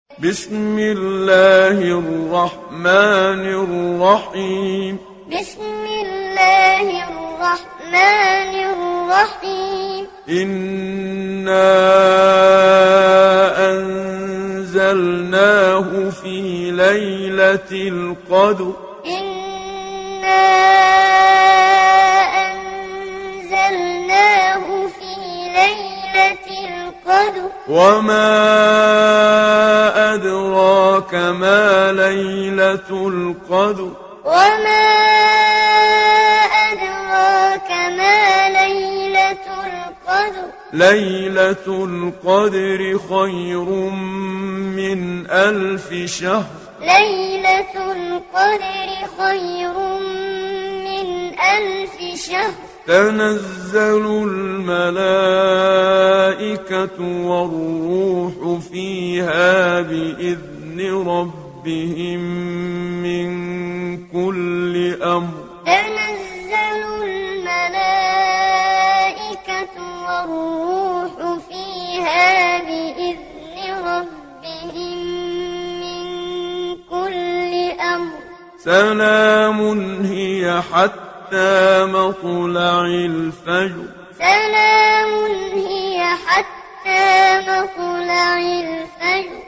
بسم الله الرحمن الرحيم. بسم الله الرحمن الرحيم. إنا أنزلناه في ليلة القدر. إنا أنزلناه في ليلة القدر. وما أدراك ما ليلة القدر. وما أدراك ما ليلة القدر. ليلة القدر خير من 1000 شهر. ليلة القدر خير من 1000 شهر. تنزل الملائكة والروح فيها بإذن ربهم من كل أمر. تنزل الملائكة والروح فيها بإذن ربهم من كل أمر. سلام هي حتى مطلع الفجر. سلام هي حتى مطلع الفجر.